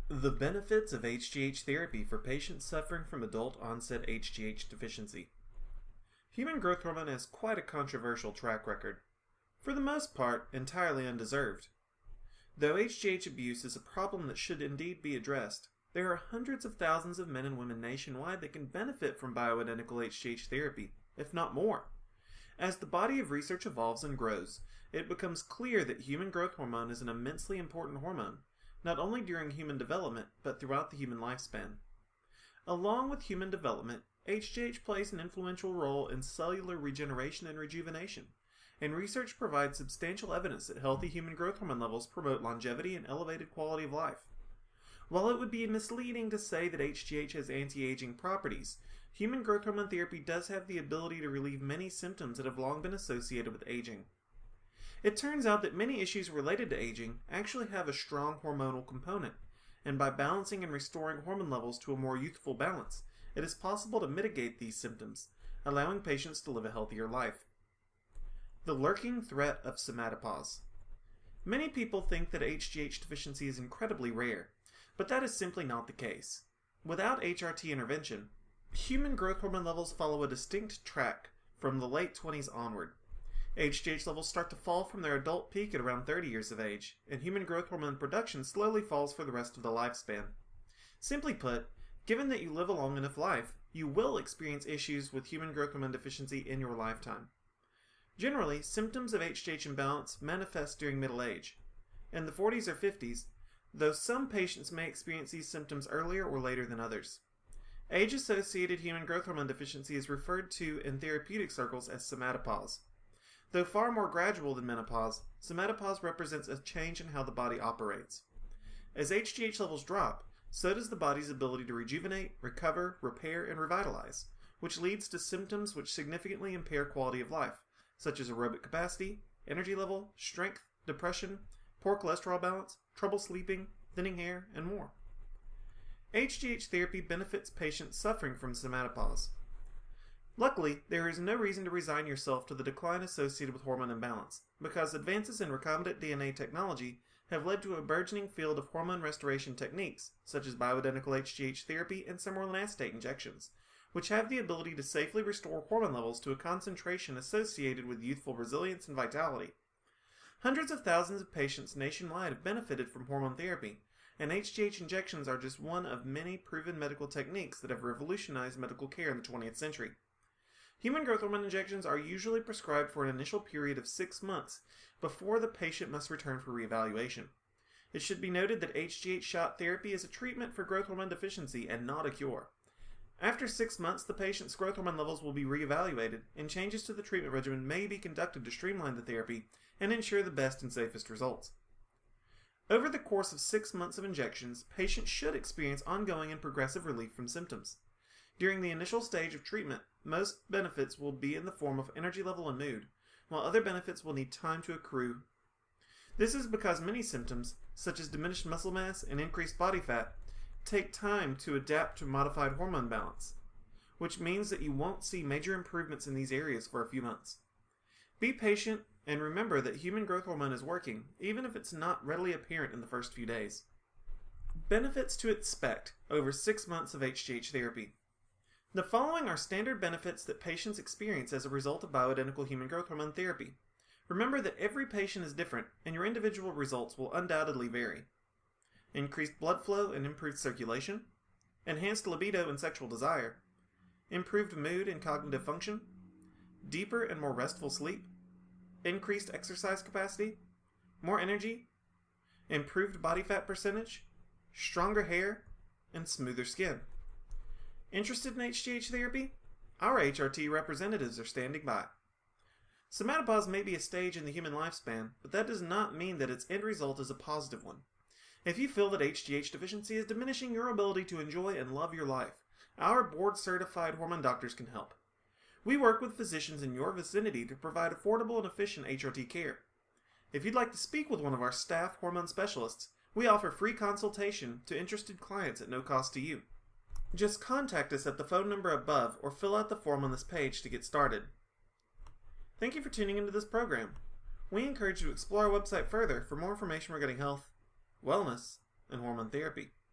The benefits of HGH therapy for patients suffering from adult-onset HGH deficiency. Human growth hormone has quite a controversial track record, for the most part entirely undeserved. Though HGH abuse is a problem that should indeed be addressed, there are hundreds of thousands of men and women nationwide that can benefit from bioidentical HGH therapy, if not more. As the body of research evolves and grows, it becomes clear that human growth hormone is an immensely important hormone, not only during human development, but throughout the human lifespan. Along with human development, HGH plays an influential role in cellular regeneration and rejuvenation, and research provides substantial evidence that healthy human growth hormone levels promote longevity and elevated quality of life. While it would be misleading to say that HGH has anti-aging properties, human growth hormone therapy does have the ability to relieve many symptoms that have long been associated with aging. It turns out that many issues related to aging actually have a strong hormonal component, and by balancing and restoring hormone levels to a more youthful balance, it is possible to mitigate these symptoms, allowing patients to live a healthier life. The lurking threat of somatopause. Many people think that HGH deficiency is incredibly rare, but that is simply not the case. Without HRT intervention, human growth hormone levels follow a distinct track from the late 20s onward. HGH levels start to fall from their adult peak at around 30 years of age, and human growth hormone production slowly falls for the rest of the lifespan. Simply put, given that you live a long enough life, you will experience issues with human growth hormone deficiency in your lifetime. Generally, symptoms of HGH imbalance manifest during middle age. In the 40s or 50s, though some patients may experience these symptoms earlier or later than others. Age-associated human growth hormone deficiency is referred to in therapeutic circles as somatopause. Though far more gradual than menopause, somatopause represents a change in how the body operates. As HGH levels drop, so does the body's ability to rejuvenate, recover, repair, and revitalize, which leads to symptoms which significantly impair quality of life, such as aerobic capacity, energy level, strength, depression, poor cholesterol balance, trouble sleeping, thinning hair, and more. HGH therapy benefits patients suffering from somatopause. Luckily, there is no reason to resign yourself to the decline associated with hormone imbalance, because advances in recombinant DNA technology have led to a burgeoning field of hormone restoration techniques, such as bioidentical HGH therapy and semaglutide acetate injections, which have the ability to safely restore hormone levels to a concentration associated with youthful resilience and vitality. Hundreds of thousands of patients nationwide have benefited from hormone therapy, and HGH injections are just one of many proven medical techniques that have revolutionized medical care in the 20th century. Human growth hormone injections are usually prescribed for an initial period of 6 months before the patient must return for reevaluation. It should be noted that HGH shot therapy is a treatment for growth hormone deficiency and not a cure. After 6 months, the patient's growth hormone levels will be reevaluated, and changes to the treatment regimen may be conducted to streamline the therapy and ensure the best and safest results. Over the course of 6 months of injections, patients should experience ongoing and progressive relief from symptoms. During the initial stage of treatment, most benefits will be in the form of energy level and mood, while other benefits will need time to accrue. This is because many symptoms, such as diminished muscle mass and increased body fat, take time to adapt to modified hormone balance, which means that you won't see major improvements in these areas for a few months. Be patient and remember that human growth hormone is working, even if it's not readily apparent in the first few days. Benefits to expect over 6 months of HGH therapy. The following are standard benefits that patients experience as a result of bioidentical human growth hormone therapy. Remember that every patient is different, and your individual results will undoubtedly vary. Increased blood flow and improved circulation, enhanced libido and sexual desire, improved mood and cognitive function, deeper and more restful sleep, increased exercise capacity, more energy, improved body fat percentage, stronger hair, and smoother skin. Interested in HGH therapy? Our HRT representatives are standing by. Somatopause may be a stage in the human lifespan, but that does not mean that its end result is a positive one. If you feel that HGH deficiency is diminishing your ability to enjoy and love your life, our board-certified hormone doctors can help. We work with physicians in your vicinity to provide affordable and efficient HRT care. If you'd like to speak with one of our staff hormone specialists, we offer free consultation to interested clients at no cost to you. Just contact us at the phone number above or fill out the form on this page to get started. Thank you for tuning into this program. We encourage you to explore our website further for more information regarding health, wellness, and hormone therapy.